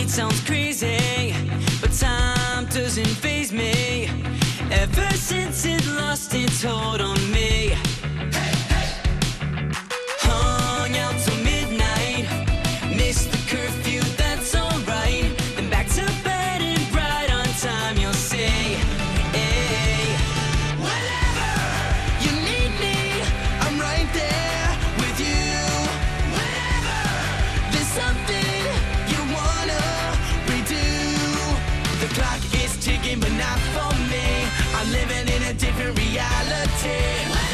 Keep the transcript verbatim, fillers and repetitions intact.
sounds crazy, but time doesn't faze me. Ever since it lost its hold on me, hung out till midnight, missed the curfew, that's alright. Then back to bed and right on time, you'll see. Hey, whenever you need me, I'm right there with you. Whenever there's something you wanna redo, the clock is ticking, but not for me. I'm living in a different reality.